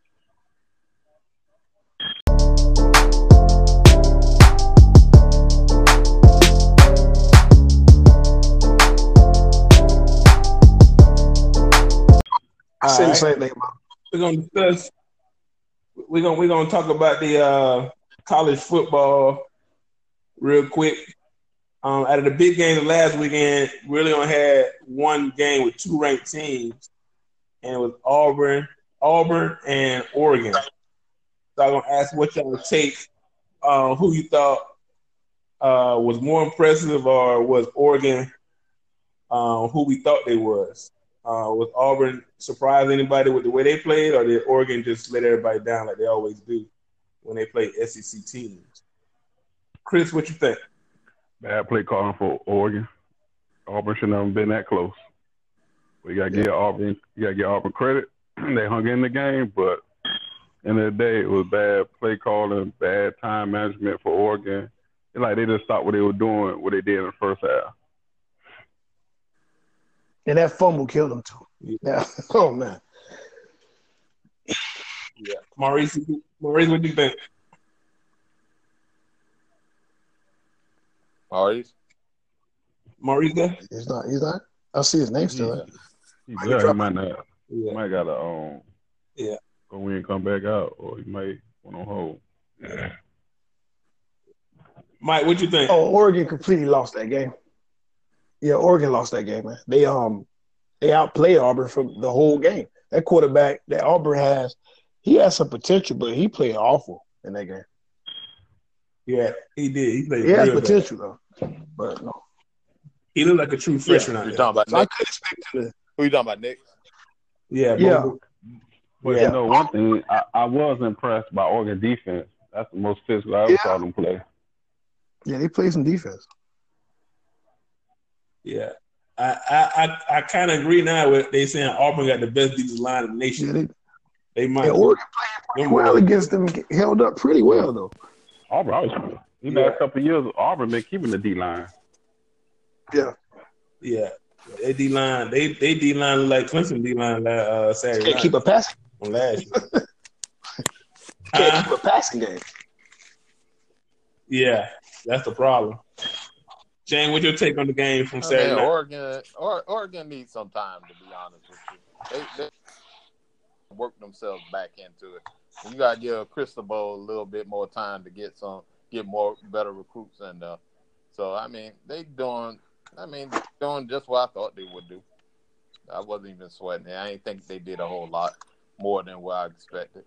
I say the same thing. We're gonna discuss. We're gonna talk about the college football real quick. Out of the big games of last weekend, we really only had one game with two ranked teams, and it was Auburn and Oregon. So I'm gonna ask what y'all take. Who you thought was more impressive, or was Oregon who we thought they was? Was Auburn surprise anybody with the way they played, or did Oregon just let everybody down like they always do when they play SEC teams? Chris, what you think? Bad play calling for Oregon. Auburn should never been that close. We gotta give Auburn. You gotta give Auburn credit. They hung in the game, but end of the day, it was bad play calling, bad time management for Oregon. It's like they just stopped what they were doing, what they did in the first half. And that fumble killed them too. Yeah. Oh man. Yeah. Maurice, what do you think? Maurice there? He's not. I see his name still. He might not. He might got to go in and come back out, or he might went on hold. Yeah. Mike, what you think? Oh, Oregon completely lost that game. Yeah, Oregon lost that game, man. They outplayed Auburn for the whole game. That quarterback that Auburn has, he has some potential, but he played awful in that game. Yeah, he did. He has potential though, but no. He looked like a true freshman. You talking about Nick? I could expect him to. Who you talking about, Nick? Yeah. But you know, one thing I was impressed by Oregon defense. That's the most physical I ever saw them play. Yeah, they play some defense. Yeah. I kind of agree now with they saying Auburn got the best defensive line in the nation. Yeah, they might. Yeah, Oregon played pretty well against them, held up pretty well though. Auburn, last couple of years, Auburn been keeping the D line. Yeah. They D line, they D line like Clemson D line Saturday. Can't keep a passing from last year. Can't keep a passing game. Yeah, that's the problem. Shane, what's your take on the game from Saturday night? Oregon needs some time, to be honest with you. They work themselves back into it. You got to give Cristobal a little bit more time to get more better recruits, and so I mean they're doing just what I thought they would do. I wasn't even sweating it. I didn't think they did a whole lot more than what I expected.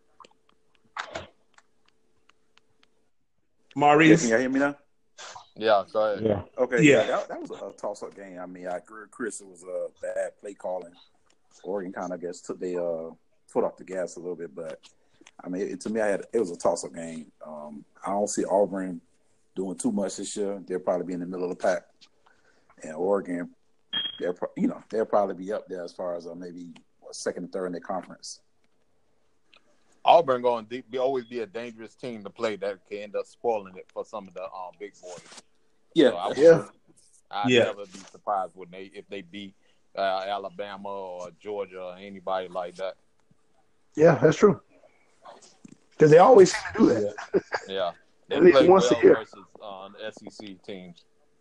Maurice, can you hear me now? Yeah, go ahead. Yeah. Okay. Yeah. That was a toss-up game. I mean, I agree with Chris. It was a bad play calling. Oregon kind of, I guess, took their foot off the gas a little bit, but I mean, to me, it was a toss-up game. I don't see Auburn doing too much this year. They'll probably be in the middle of the pack, and Oregon, they'll probably be up there as far as maybe second and third in their conference. Auburn going to always be a dangerous team to play that can end up spoiling it for some of the big boys. Yeah, so I'd never be surprised if they beat Alabama or Georgia or anybody like that. Yeah, that's true. Because they always seem to do that. Yeah. They At least play once well a year. versus SEC teams.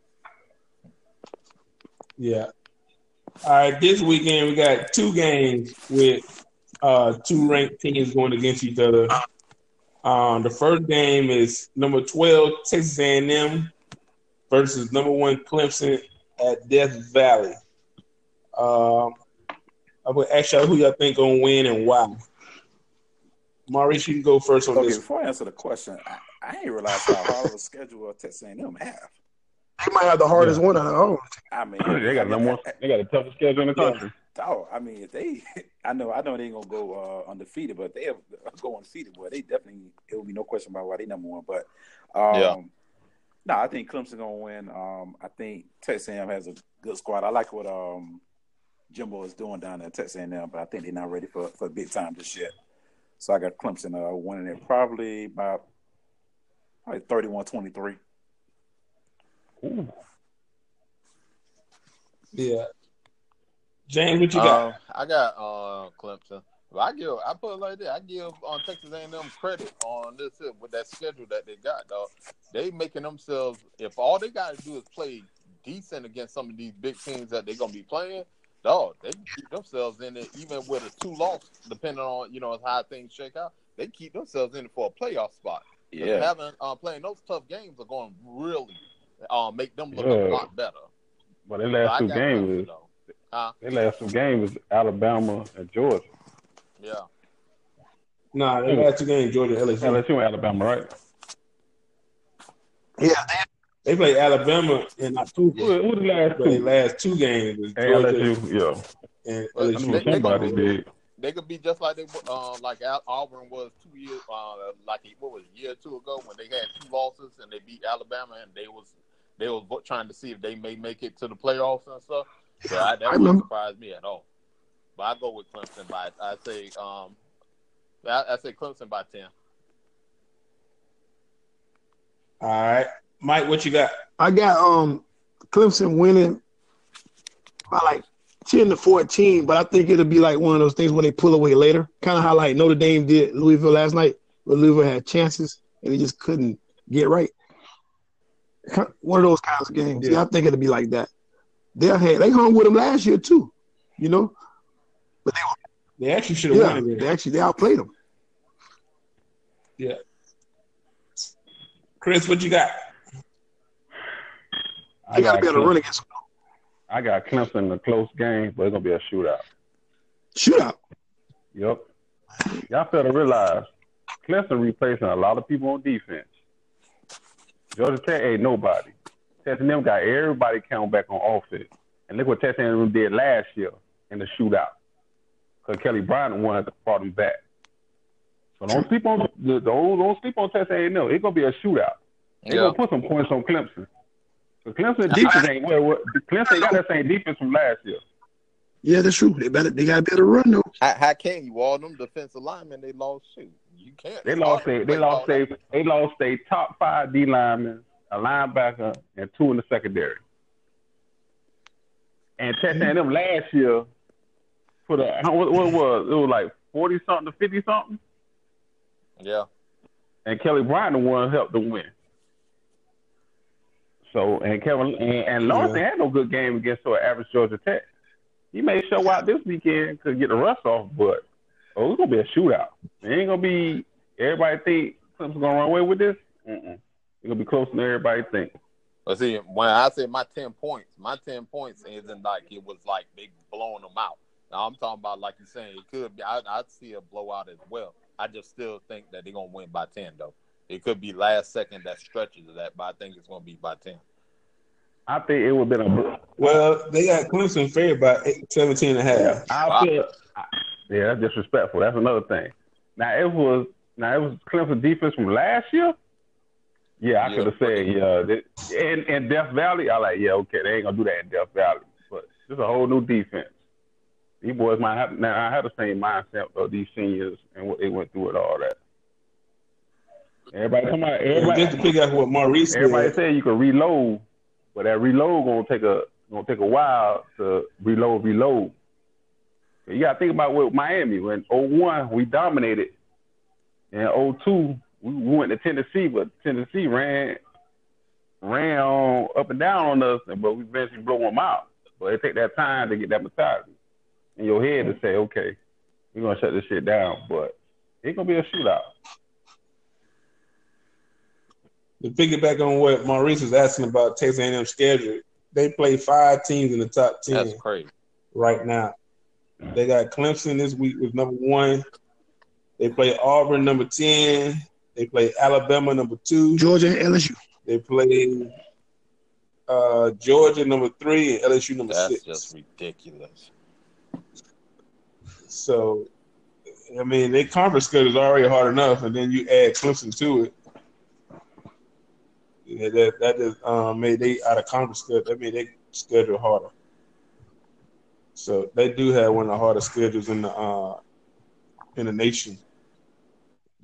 Yeah. All right, this weekend we got two games with two ranked teams going against each other. The first game is number 12 Texas A&M versus number 1 Clemson at Death Valley. I will ask y'all who y'all think gonna win and why. Maurice, you can go first on this. Before I answer the question, I didn't realize how hard of a schedule Texas A&M have. They might have the hardest one on their own. I mean, They got the toughest schedule in the country. I mean, if they, I know they ain't gonna go undefeated, but if they go undefeated, boy, they definitely, it will be no question about why they number one. But no, I think Clemson gonna win. I think Texas A&M has a good squad. I like what Jimbo is doing down there at Texas A&M, but I think they're not ready for big time just yet. So I got Clemson winning it probably 31-23. Ooh. Yeah. James, what you got? I got Clemson. I put it like that. I give Texas A&M credit on this with that schedule that they got, dog. They making themselves. If all they got to do is play decent against some of these big teams that they're gonna be playing, dog, they can keep themselves in it. Even with a 2-loss, depending on how things shake out, they keep themselves in it for a playoff spot. Yeah, Playing those tough games are going to really make them look a lot better. But their last two games is Alabama and Georgia. Yeah. Nah, they last 2 games, Georgia, LSU. LSU and Alabama, right? Yeah, They play Alabama in October. Who the last two? The last 2 games was Georgia LSU, and Well, LSU. Somebody did. They could be just like like Auburn was 2 years, a year or 2 ago when they had 2 losses and they beat Alabama and they was trying to see if they may make it to the playoffs and stuff. So that wouldn't surprise me at all. But I go with Clemson I say Clemson by 10. All right, Mike, what you got? I got Clemson winning by like 10-14, but I think it'll be like one of those things where they pull away later, kind of how like Notre Dame did Louisville last night, where Louisville had chances and they just couldn't get right. One of those kinds of games. Yeah, I think it'll be like that. They hung with them last year too, but they actually should have won it. They outplayed them. Yeah. Chris, what you got? They got to be able to run against them. I got Clemson in a close game, but it's gonna be a shootout. Shootout. Yep. Y'all fail to realize Clemson replacing a lot of people on defense. Georgia Tech ain't nobody. Texas A&M got everybody count back on offense, and look what Texas A&M did last year in the shootout. Because Kelly Bryant wanted to brought him back. So don't sleep on Texas A&M. It's gonna be a shootout. They're gonna put some points on Clemson. So Clemson defense ain't Clemson got that same defense from last year. Yeah, that's true. They gotta be able to run though. How can you? All them defensive linemen they lost too. You can't. They lost their top 5 D linemen, a linebacker, and 2 in the secondary. And Texas A&M last year put what was it was like 40 something to 50 something. Yeah. And Kelly Bryant the one helped them win. So and Lawrence had no good game against an average Georgia Tech. He may show out this weekend to get the rust off, but it's gonna be a shootout. It ain't gonna be everybody think Clemson's gonna run away with this. It's gonna be closer than everybody think. But see, when I say my 10 points isn't like it was like they blowing them out. Now I'm talking about like you're saying, it could be. I'd see a blowout as well. I just still think that they're gonna win by 10 though. It could be last second that stretches of that, but I think it's gonna be by 10. I think it would have been a. Well, they got Clemson favored by 17.5. Yeah, that's disrespectful. That's another thing. Now it was Clemson defense from last year. Yeah, I could have said in Death Valley. I like okay, they ain't gonna do that in Death Valley, but it's a whole new defense. These boys might have now. I had the same mindset of these seniors and what they went through and all that. Everybody come out. Just to pick up what Maurice said. Everybody said you can reload, but that reload gonna take a while to reload. You gotta think about what Miami when 2001 we dominated, and 2002 we went to Tennessee, but Tennessee ran on up and down on us, but we eventually blew them out. But it take that time to get that mentality in your head to say, okay, we're gonna shut this shit down, but it's gonna be a shootout. To piggyback on what Maurice was asking about Texas A&M schedule, they play 5 teams in the top 10. That's crazy. Right now. They got Clemson this week with number 1. They play Auburn number 10. They play Alabama number 2. Georgia and LSU. They play Georgia number 3 and LSU number 6. That's just ridiculous. So, I mean, their conference schedule is already hard enough, and then you add Clemson to it. Yeah, that just made they out of conference schedule. That made they schedule harder. So they do have one of the hardest schedules in the nation.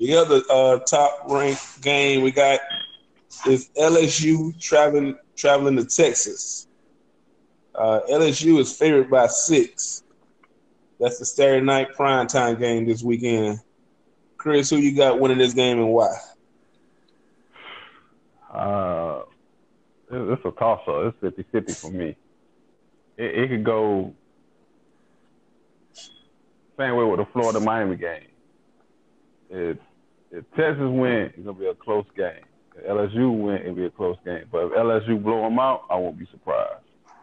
The other top ranked game we got is LSU traveling to Texas. LSU is favored by 6. That's the Saturday night primetime game this weekend. Chris, who you got winning this game and why? It's a toss-up. It's 50-50 for me. It could go same way with the Florida-Miami game. If Texas win, it's going to be a close game. If LSU win, it'll be a close game. But if LSU blow them out, I won't be surprised.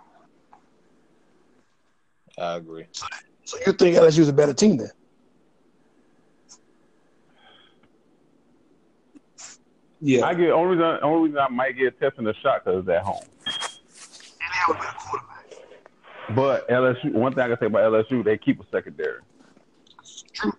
I agree. So you think LSU is a better team then? Yeah. Only reason I might get Texas a shot because it's at home. But LSU, one thing I can say about LSU, they keep a secondary. True.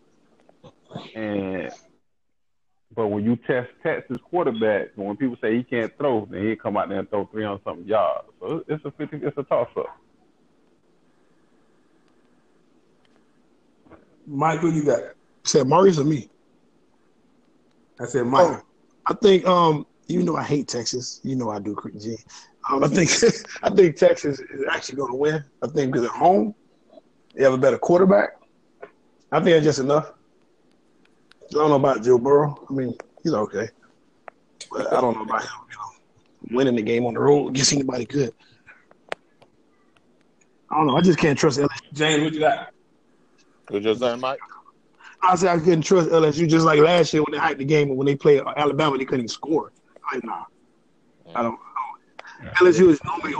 But when you test Texas quarterback, when people say he can't throw, then he'll come out there and throw 300-something yards. So it's a toss-up. Mike, who you got? You said Maurice or me? I said Mike. I think even though I hate Texas, you know I do, G. I think Texas is actually going to win. I think because at home they have a better quarterback. I think that's just enough. I don't know about Joe Burrow. I mean, he's okay, but I don't know about him. Winning the game on the road against anybody good. I don't know. I just can't trust LSU. James, what you got? What you saying, Mike? I said I couldn't trust LSU just like last year when they hyped the game and when they played Alabama, they couldn't even score. Like, nah. I don't. LSU is normally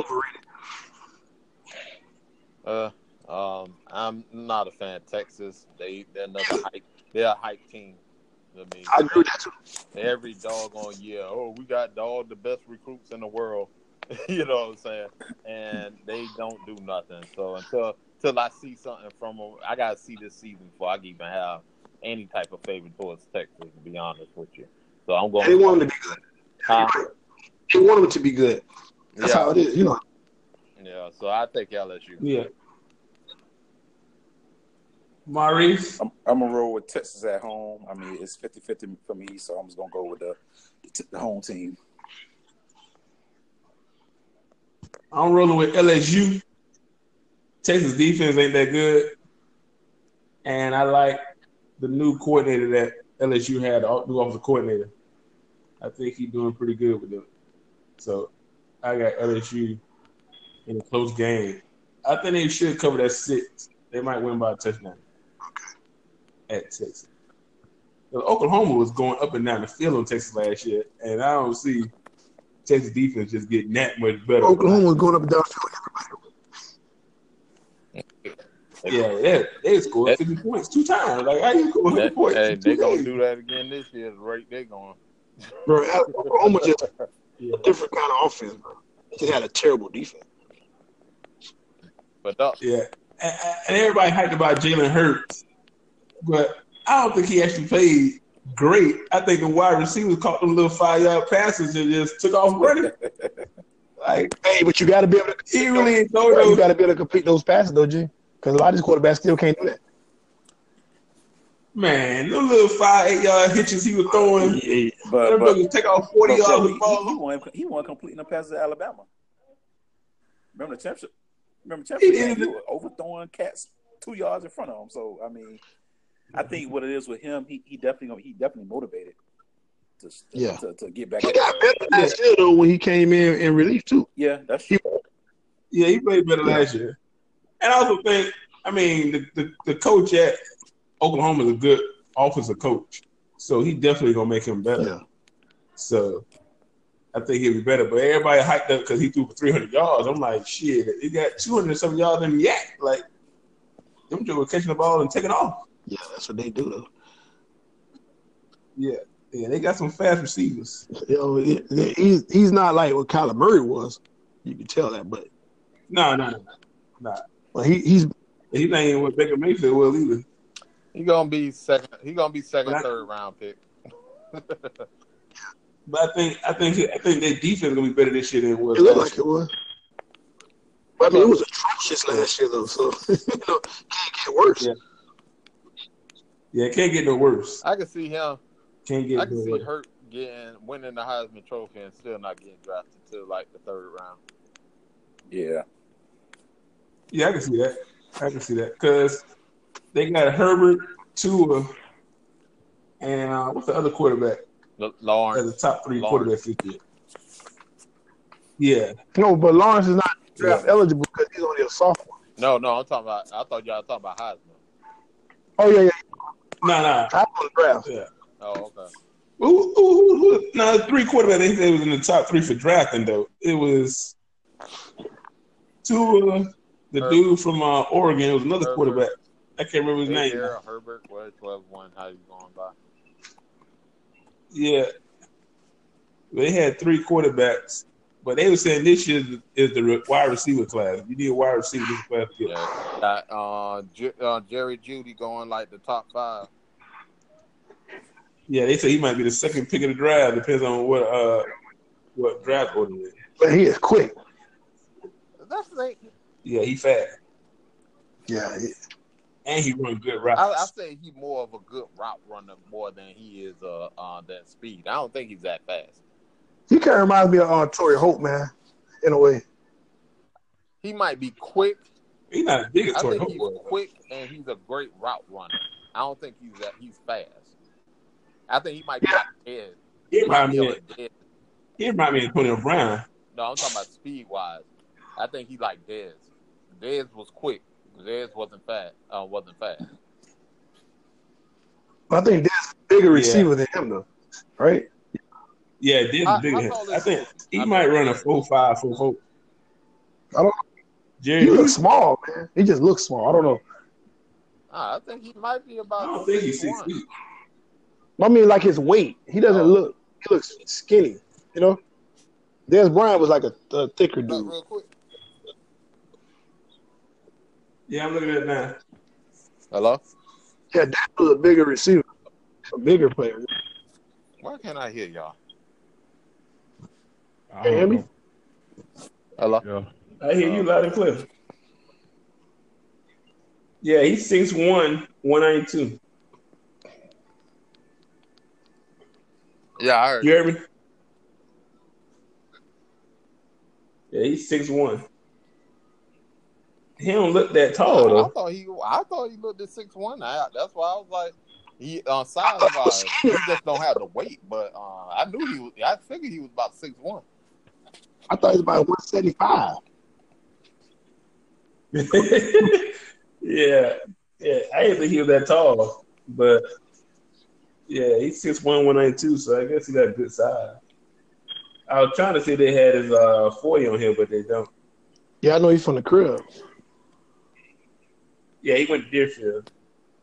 overrated. I'm not a fan of Texas. They're another hype. They're a hype team. I mean, I agree with that too. Every doggone year, we got all the best recruits in the world. You know what I'm saying? And they don't do nothing. So until I see something from them, I gotta see this season before I can even have any type of favor towards Texas. To be honest with you, so I'm going. They want them to be good. They want them to be good. That's how it is, you know. Yeah, so I take LSU. Yeah. Maurice? I'm going to roll with Texas at home. I mean, it's 50-50 for me, so I'm just going to go with the home team. I'm rolling with LSU. Texas defense ain't that good. And I like the new coordinator that LSU had, the new offensive coordinator. I think he's doing pretty good with them. So I got LSU in a close game. I think they should cover that 6. They might win by a touchdown at Texas. Oklahoma was going up and down the field on Texas last year, and I don't see Texas defense just getting that much better. Oklahoma was going up and down the field. Yeah, they scored 50 points 2 times. Like, how you score 50 points? Hey, they're going to do that again this year. The rate they're going. Bro, Oklahoma just a different kind of offense, bro. They had a terrible defense. But yeah, and everybody hyped about Jalen Hurts, but I don't think he actually played great. I think the wide receivers caught them little 5-yard passes and just took off running. Like, hey, but you got to be able to. He really know you got to be able to complete those passes, though, G. Because a lot of these quarterbacks still can't do that. Man, those little 5-8-yard hitches he was throwing, but take off 40 yards with the ball. He wasn't completing the passes at Alabama. Remember the championship? He was overthrowing cats 2 yards in front of him. So I mean, I think what it is with him, he definitely motivated to get back. He got better last year though when he came in relief too. Yeah, that's true. He played better last year. And I also think, I mean, the coach at Oklahoma is a good offensive coach, so he definitely gonna make him better. Yeah. So I think he'll be better. But everybody hyped up because he threw for 300 yards. I'm like, shit, he got 200-something yards in the yak. Like, them two were catching the ball and taking off. Yeah, that's what they do, though. Yeah, they got some fast receivers. He's not like what Kyler Murray was. You can tell that, but no. Well, he's not even what Baker Mayfield was either. He's gonna be second. He's gonna be third round pick. But I think their defense is gonna be better this year than it was. It looked like it was. But I mean, it was atrocious last year though, so can't get worse. Yeah, it can't get no worse. I can see him Can't get I can see nowhere. Hurt winning the Heisman Trophy and still not getting drafted till like the third round. Yeah. Yeah, I can see that. Because they got Herbert, Tua, and what's the other quarterback? Lawrence. As the top 3 Lawrence. quarterbacks this year. Yeah. No, but Lawrence is not draft eligible because he's only a sophomore. No, I'm talking about. I thought y'all talking about Heisman. Oh yeah. Nah. I'm on the draft. Yeah. Oh, okay. Who? No, 3 quarterbacks. They said it was in the top 3 for drafting though. It was Tua, the Herbert. dude from Oregon. It was another Herbert. quarterback. I can't remember his name. Darrell, Herbert, 12-1. How you going by? Yeah. They had 3 quarterbacks, but they were saying this year is the wide receiver class. You need a wide receiver this class. Yeah. Got Jerry Jeudy going like the top 5. Yeah, they say he might be the second pick of the draft. Depends on what draft order it is. But he is quick. That's like. Yeah, he fast. Yeah. And he run good I routes. say he's more of a good route runner more than he is that speed. I don't think he's that fast. He kind of reminds me of Torrey Hope, man, in a way. He might be quick. He's not as big as I Torrey think Hope. he's quick and he's a great route runner. I don't think he's fast. I think he might be like dead. He remind me of Antonio Brown. No, I'm talking about speed wise. I think he like Dez. Dez was quick. Dez wasn't fast. But I think Dez a bigger receiver than him, though. Right? Yeah, Dez is bigger than him. I think he might run a 4.5 for Hope. I don't. Jerry, He looks small, man. He just looks small. I don't know. I think he might be about. I don't think he's 6 6'1". feet. I mean, like his weight. He doesn't look. He looks skinny. You know. Dez Bryant was like a thicker dude. Real quick. Yeah, I'm looking at it now. Hello? Yeah, Dez was a bigger receiver, a bigger player. Why can't I hear y'all? Hey, hear me? Hello? Yeah. I hear you loud and clear. Yeah, he's 6'1", 192. Yeah, I heard. You hear me? Yeah, he's 6'1". He don't look that tall I though. thought he looked at 6'1". That's why I was like, he size wise, he just don't have the weight. But I figured he was about 6'1". I thought he was about 175. Yeah, I didn't think he was that tall, but yeah, he's 6'1", 192, so I guess he got a good size. I was trying to see if they had his 40 on here, but they don't. Yeah, I know he's from the crib. Yeah, he went to Deerfield.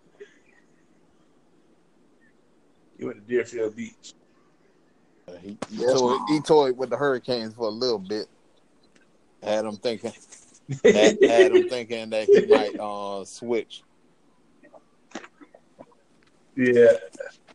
Beach. He toyed with the Hurricanes for a little bit. Had him thinking that he might switch. Yeah.